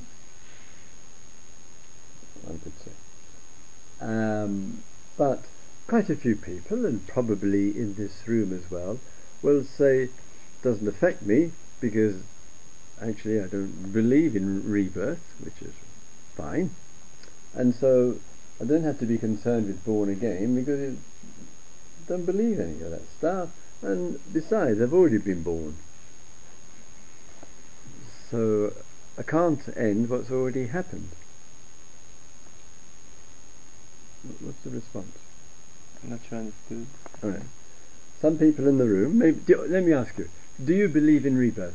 One could say. Um, but quite a few people, and probably in this room as well, will say, doesn't affect me because actually I don't believe in rebirth, which is fine. And so I don't have to be concerned with born again because I don't believe any of that stuff. And besides, I've already been born. So I can't end what's already happened. What's the response? I'm not sure I understood. All right. Some people in the room, maybe, do, let me ask you, do you believe in rebirth?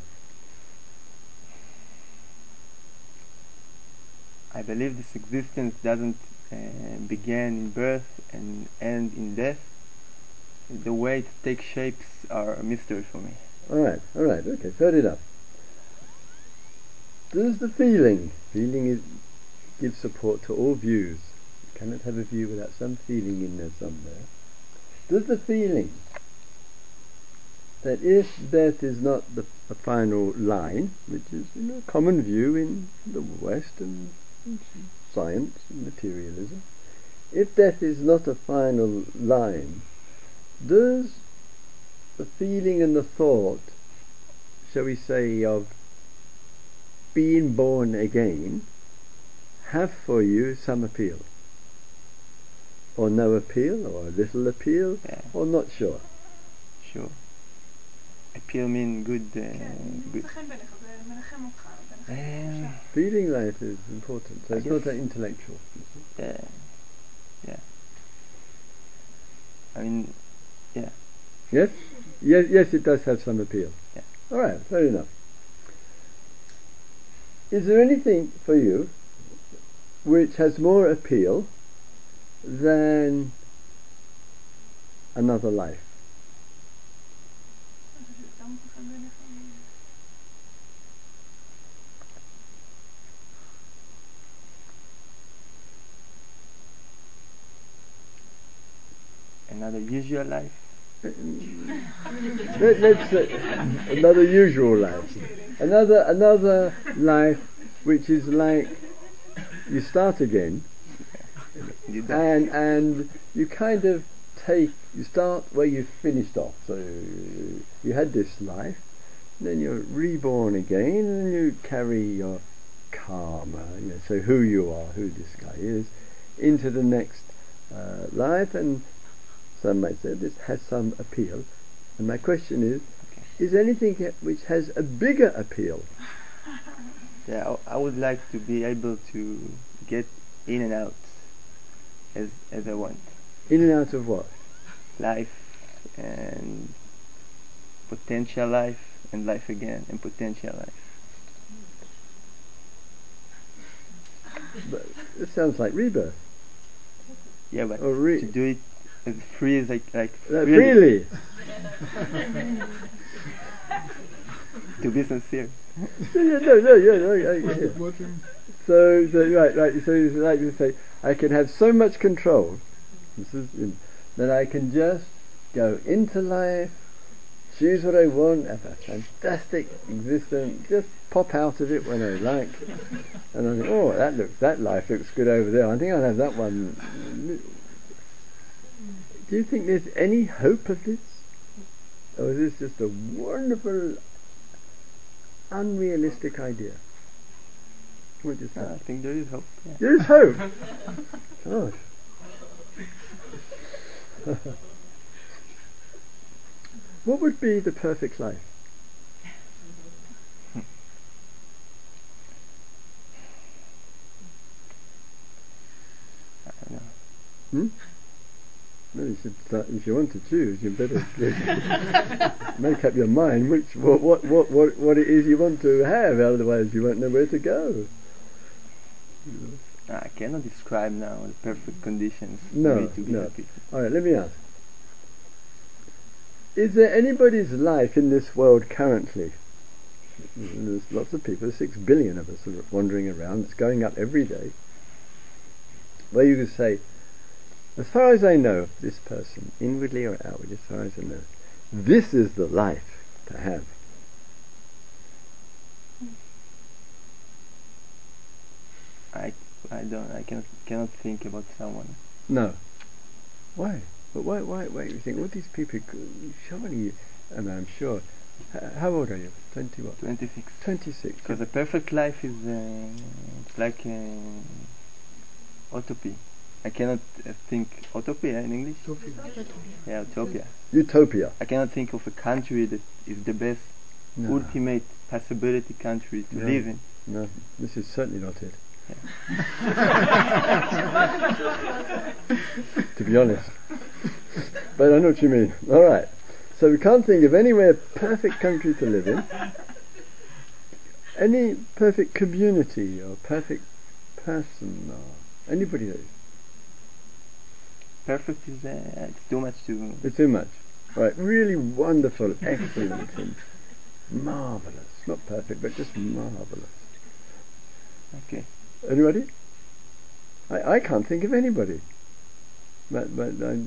I believe this existence doesn't uh, begin in birth and end in death. The way it takes shapes are a mystery for me. All right, all right, okay, fair enough. Does the feeling, feeling is, gives support to all views. You cannot have a view without some feeling in there somewhere. Does the feeling that if death is not the, the final line, which is you know, a common view in the West and science and materialism, if death is not a final line, does the feeling and the thought, shall we say, of being born again have for you some appeal? Or no appeal, or a little appeal, Yeah. or not sure? Sure. Appeal mean good. Uh, כן, good. מוצא חן בעיניך, זה מנחם אותך, מנחם אה, תחושה. Feeling life is important, so I it's not guess- that intellectual. Yeah. Yeah. I mean, yeah. Yes? Yes, yes, it does have some appeal. Yeah. All right, fair enough. Is there anything for you which has more appeal than another life? Wat is het dan van binnen van je? Another usual life. Let, let's uh, another usual life, another another life which is like you start again, You don't- and and you kind of take you start where you finished off. So you had this life, then you're reborn again, and you carry your karma, you know, so who you are, who this guy is, into the next uh, life, and some might say this has some appeal. And my question is, Okay. is there anything yet which has a bigger appeal? Yeah, I, I would like to be able to get in and out as as I want. In and out of what? Life and potential life and life again and potential life. But it sounds like rebirth. Yeah, but Oh, re- to do it as free as I like Uh, freely, freely. to be sincere. Yeah, yeah, no, no, yeah, no, yeah, yeah. So, so, right, right. So, it's like you say, I can have so much control. This is in, that I can just go into life, choose what I want, have a fantastic existence, just pop out of it when I like, and I think, oh, that looks, that life looks good over there. I think I'll have that one. Do you think there's any hope of this, or is this just a wonderful, unrealistic idea? What do you No, I think? think there is hope. Yeah. There's hope. Gosh. What would be the perfect life? I don't know. Hmm? No, you should start, if you want to choose, you better make up your mind which what, what what what what it is you want to have. Otherwise, you won't know where to go. I cannot describe now the perfect conditions for No, me to be no. happy. All right, let me ask: is there anybody's life in this world currently? There's lots of people. Six billion of us are wandering around. It's going up every day. Where you could say, as far as I know, this person, inwardly or outwardly, as far as I know, this is the life to have. I I don't I cannot cannot think about someone. No. Why? But why? Why? Why? You think all these people? Surely, I mean, I'm sure. H- how old are you? Twenty what? Twenty-six. Twenty-six. Because a perfect life is uh, it's like uh, utopia. I cannot uh, think utopia in English. Yeah, utopia. Utopia. I cannot think of a country that is the best, No. ultimate possibility country to No. live in. No. This is certainly not it. To be honest. But I know what you mean. All right. So we can't think of anywhere perfect country to live in. Any perfect community or perfect person or anybody that is. Perfect is uh, it's too much to. It's too much. Right. Really wonderful, excellent, and marvelous. Not perfect, but just marvelous. Okay. Anybody? I, I can't think of anybody. But but I,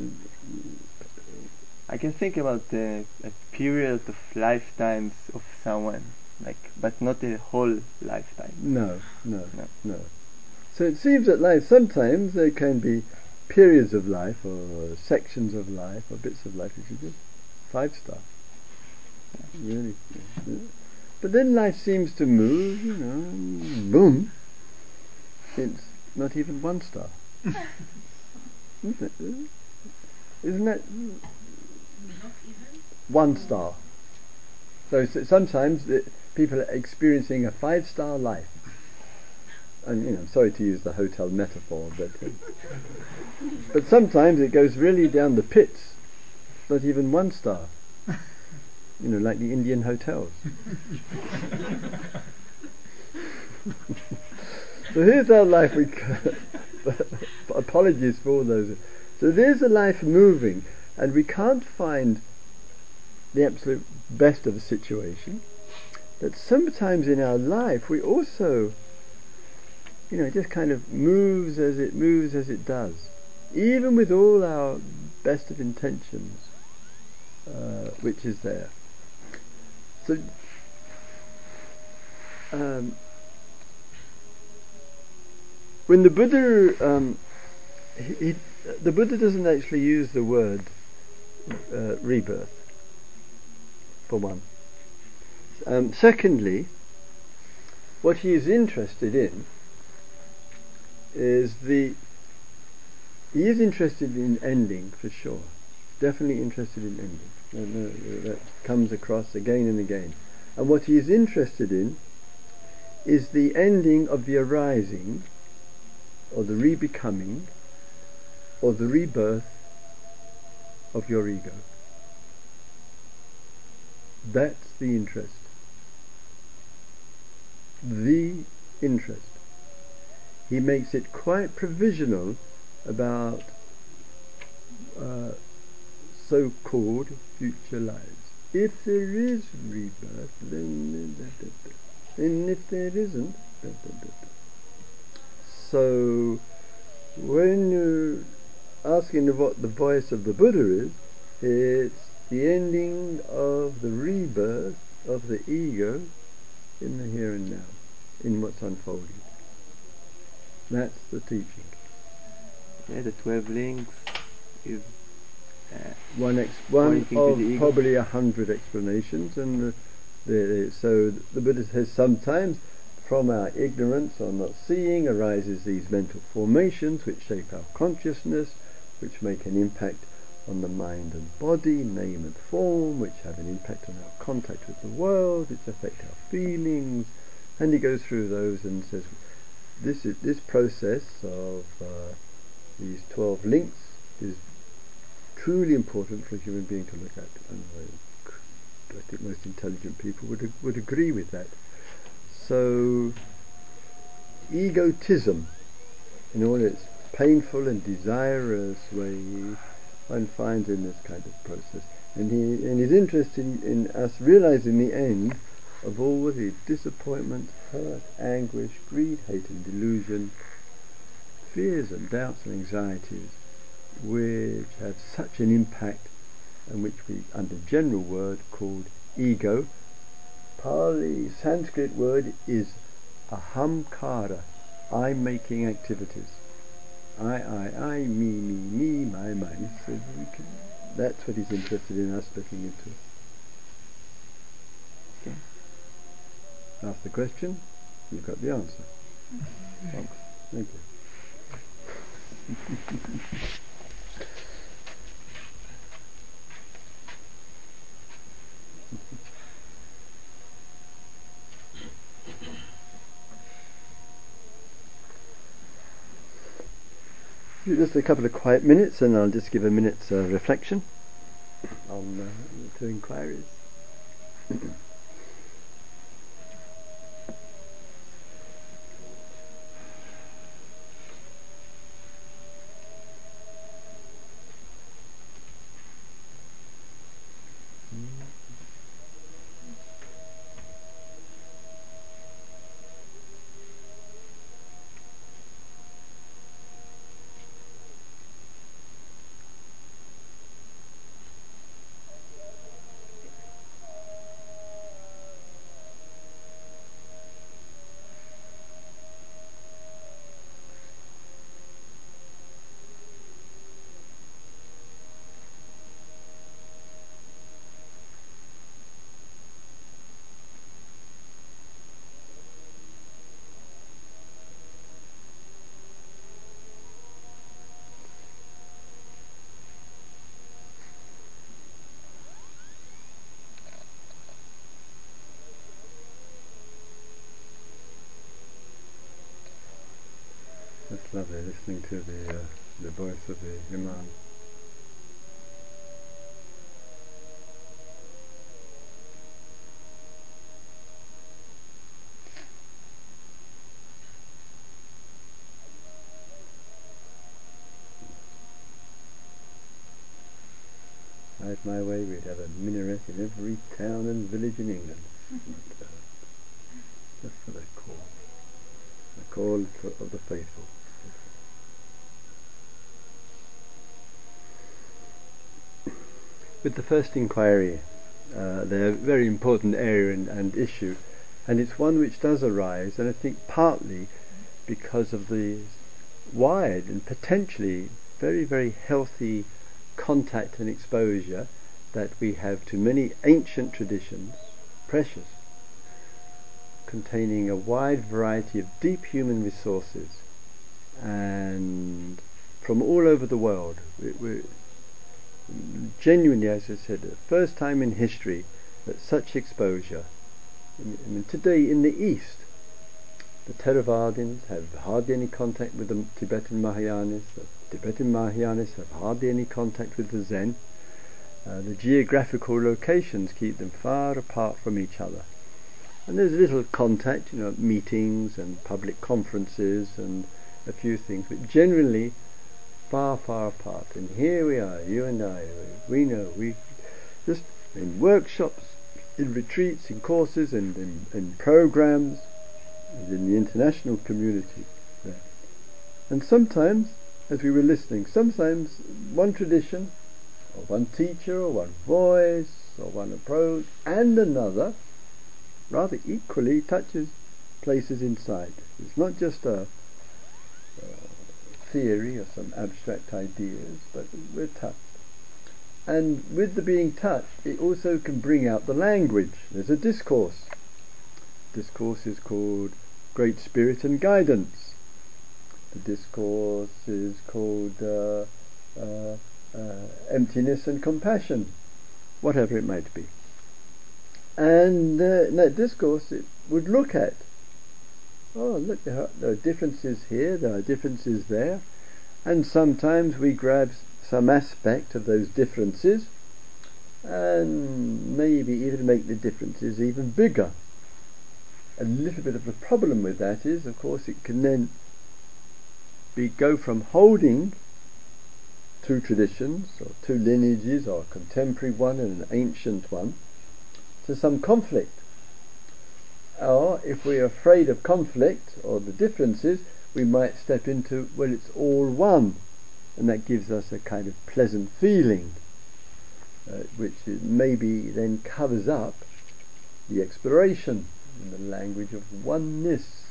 I can think about uh, a period of lifetimes of someone, like, but not a whole lifetime. no, no, No. no. So it seems that life sometimes there can be periods of life or sections of life or bits of life which are just five star. Really. Yeah. But then life seems to move, you know, and boom. It's not even one star. Isn't it? Isn't that one star? So s- sometimes the, people are experiencing a five star life. And you know, I'm sorry to use the hotel metaphor, but uh, but sometimes it goes really down the pits. not even one star. You know, like the Indian hotels. So here's our life. We apologies for all those. So there's a life moving, and we can't find the absolute best of the situation. That sometimes in our life we also, you know, it just kind of moves as it moves as it does, even with all our best of intentions, uh, which is there. So, um, when the Buddha, um, he, he, the Buddha doesn't actually use the word uh, rebirth, for one. Um, secondly, what he is interested in is the, he is interested in ending for sure, definitely interested in ending. No, no, that comes across again and again. And what he is interested in is the ending of the arising, or the rebecoming, or the rebirth of your ego. That's the interest. The interest. He makes it quite provisional about uh, so-called future lives. If there is rebirth, then da, da, da. And if there isn't, da, da, da, da. So when you're asking what the voice of the Buddha is, it's the ending of the rebirth of the ego in the here and now, in what's unfolding. That's the teaching. Yeah, the twelve links is uh, one ex- one of probably a hundred explanations, and the, the, so the Buddha says sometimes from our ignorance or not seeing arises these mental formations which shape our consciousness, which make an impact on the mind and body, name and form, which have an impact on our contact with the world, which affect our feelings. And he goes through those and says this is this process of uh, these twelve links is truly important for a human being to look at, and I, I think most intelligent people would would agree with that. So egotism, in all its painful and desirous way, one finds in this kind of process, and he and he's interested in, in us realizing the end of all the disappointment, hurt, anguish, greed, hate and delusion, fears and doubts and anxieties, which have such an impact, and which we, under general word, called ego. Pali Sanskrit word is ahamkara, I-making activities. I, I, I, me, me, me, my, my. So we can, that's what he's interested in us looking into. Okay. Ask the question, you've got the answer. Thanks. Thank you. Just a couple of quiet minutes, and I'll just give a minute's uh, reflection on uh, the two inquiries. That's lovely, listening to the uh, the voice of the Imam. it my way, we'd have a minaret in every town and village in England. But, uh, just for the call, the call for, of the faithful. With the first inquiry, uh, they're a very important area and, and issue, and it's one which does arise, and I think partly because of the wide and potentially very, very healthy contact and exposure that we have to many ancient traditions, precious, containing a wide variety of deep human resources, and from all over the world. We, we're genuinely, as I said, the first time in history that such exposure. I mean, today in the East, the Theravadins have hardly any contact with the Tibetan Mahayanis. The Tibetan Mahayanis have hardly any contact with the Zen. Uh, the geographical locations keep them far apart from each other. And there's little contact, you know, meetings and public conferences and a few things, but generally far, far apart. And here we are, you and I, we know, we just in workshops, in retreats, in courses, and in, in programs, and in the international community there. And sometimes, as we were listening, sometimes one tradition, or one teacher, or one voice, or one approach, and another, rather equally touches places inside. It's not just a, a theory or some abstract ideas, but we're touched. And with the being touched, it also can bring out the language. There's a discourse. Discourse is called Great Spirit and Guidance. The discourse is called uh, uh, uh, Emptiness and Compassion, whatever it might be. And uh, in that discourse it would look at, oh look, there are, there are differences here, there are differences there, and sometimes we grab some aspect of those differences and maybe even make the differences even bigger. A little bit of the problem with that is, of course, it can then be go from holding two traditions or two lineages, or a contemporary one and an ancient one, to some conflict. Or if we're afraid of conflict or the differences, we might step into, well, it's all one, and that gives us a kind of pleasant feeling, uh, which is maybe then covers up the exploration in the language of oneness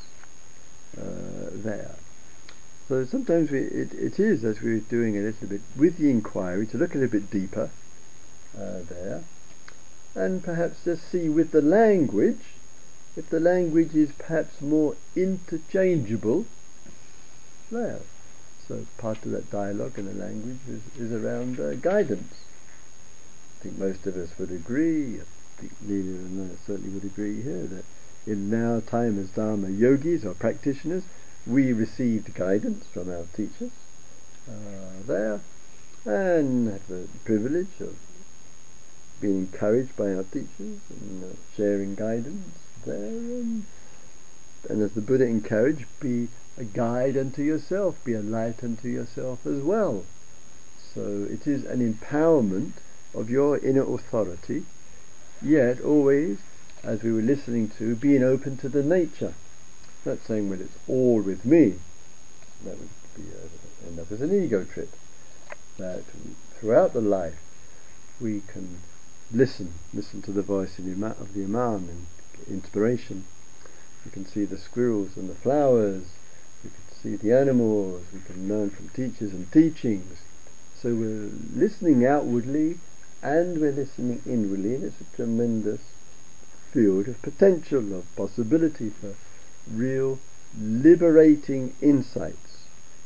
uh, there. So sometimes we, it, it is, as we were doing a little bit with the inquiry, to look a little bit deeper uh, there, and perhaps just see with the language, if the language is perhaps more interchangeable there. So part of that dialogue in the language is, is around uh, guidance. I think most of us would agree, I think Leela and I certainly would agree here, that in our time as Dharma yogis or practitioners, we received guidance from our teachers uh, there, and had the privilege of being encouraged by our teachers and uh, sharing guidance there, and, and as the Buddha encouraged, be a guide unto yourself, be a light unto yourself as well. So it is an empowerment of your inner authority, yet always, as we were listening to, being open to the nature. Not saying, well, it's all with me. That would be uh, enough as an ego trip. That throughout the life we can listen, listen to the voice of the Imam and inspiration. We can see the squirrels and the flowers, we can see the animals, we can learn from teachers and teachings. So we're listening outwardly and we're listening inwardly, and it's a tremendous field of potential, of possibility for real liberating insights.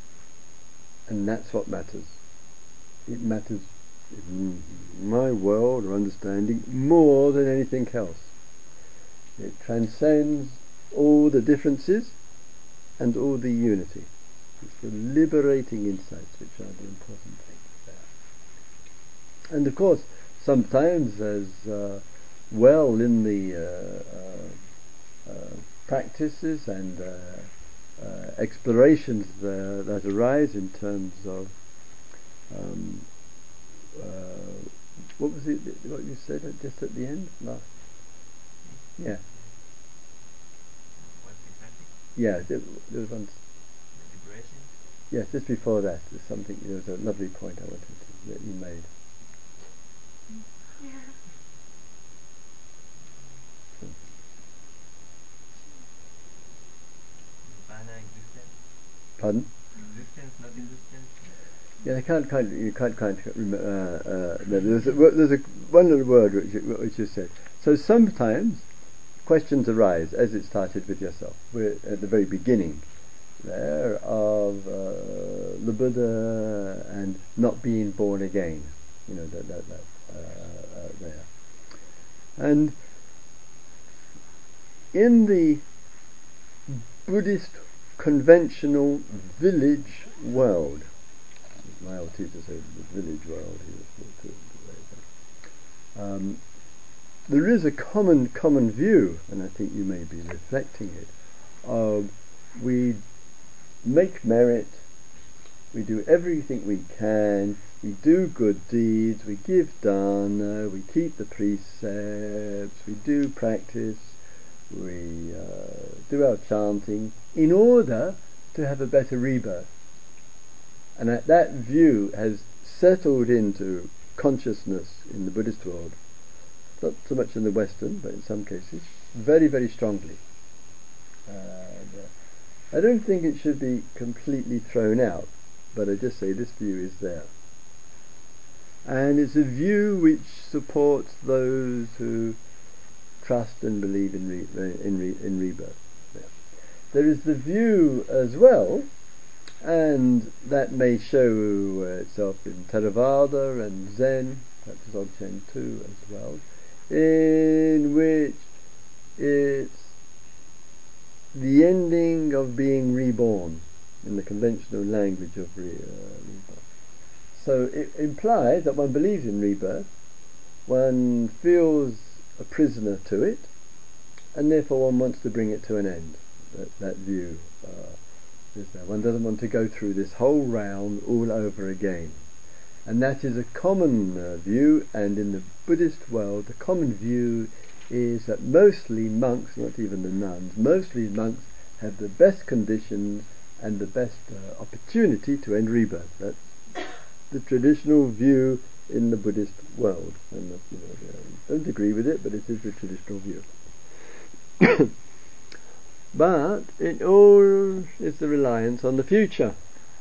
And that's what matters. It matters in my world or understanding more than anything else. It transcends all the differences and all the unity. It's the liberating insights which are the important things there. And of course, sometimes as uh, well in the uh, uh, uh, practices and uh, uh, explorations there that arise in terms of um, uh, what was it? What you said at, just at the end? Last. Yeah. What's exactly? Yeah. There, there was one. The liberation? Yes, just before that, there's something. There was a lovely point I wanted to, that you made. Yeah. Nirvana, existence? Pardon? Existence, not existence? Yeah, I can't quite. You can't quite remember. Uh, uh, no, there's a, there's a one little word which you, which you said. So sometimes questions arise, as it started with yourself. We're at the very beginning there of uh, the Buddha and not being born again. You know that that, that uh, uh, there. And in the Buddhist conventional village world, my old teacher said the village world, he was too, too, um, there is a common common view, and I think you may be reflecting it, of we make merit, we do everything we can, we do good deeds, we give dana, we keep the precepts, we do practice, we uh, do our chanting in order to have a better rebirth. And that, that view has settled into consciousness in the Buddhist world, not so much in the Western, but in some cases, very, very strongly. And, uh, I don't think it should be completely thrown out, but I just say this view is there. And it's a view which supports those who trust and believe in re- in, re- in rebirth. Yeah. There is the view as well, and that may show uh, itself in Theravada and Zen, perhaps Dzogchen too as well, in which it's the ending of being reborn, in the conventional language of re- uh, rebirth. So it implies that one believes in rebirth, one feels a prisoner to it, and therefore one wants to bring it to an end. That, that view uh, is there. One doesn't want to go through this whole round all over again. And that is a common uh, view, and in the Buddhist world the common view is that mostly monks, not even the nuns, mostly monks have the best conditions and the best uh, opportunity to end rebirth. That's the traditional view in the Buddhist world. And uh, you know, I don't agree with it, but it is the traditional view. But it all is the reliance on the future.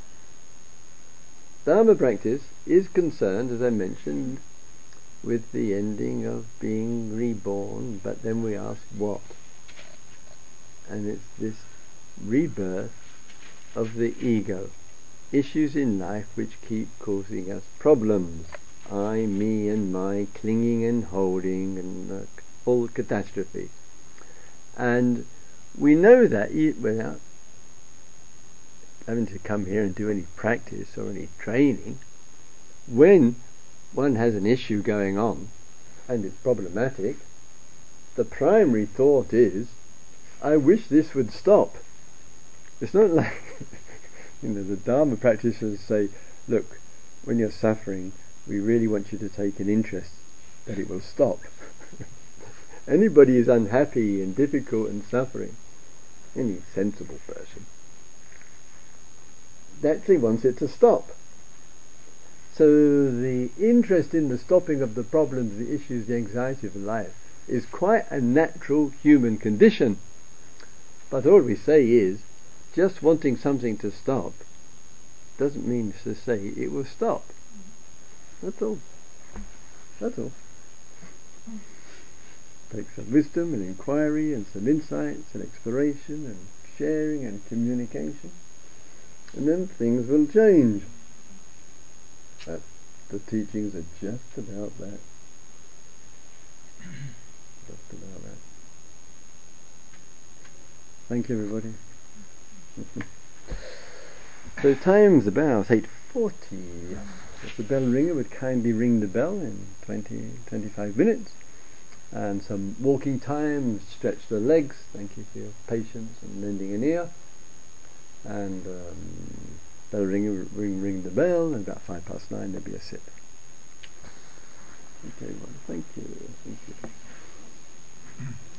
Dharma practice is concerned, as I mentioned, with the ending of being reborn, but then we ask what? And it's this rebirth of the ego, issues in life which keep causing us problems, I, me and my, clinging and holding, and uh, full catastrophe. And we know that without having to come here and do any practice or any training. When one has an issue going on and it's problematic, the primary thought is, I wish this would stop. It's not like you know the Dharma practitioners say, look, when you're suffering, we really want you to take an interest that it will stop. Anybody who's unhappy and difficult and suffering, any sensible person, actually wants it to stop. So the interest in the stopping of the problems, the issues, the anxiety of life is quite a natural human condition. But all we say is, just wanting something to stop doesn't mean to say it will stop. That's all. That's all. Takes some wisdom and inquiry and some insights and exploration and sharing and communication, and then things will change. That the teachings are just about that. Just about that. Thank you, everybody. So time's about eight forty. If the bell ringer would kindly ring the bell in twenty, twenty-five minutes. And some walking time, stretch the legs. Thank you for your patience and lending an ear. And um, bell ring, ring, ring the bell, and about five past nine there'll be a sit. Okay, well, thank you. Thank you.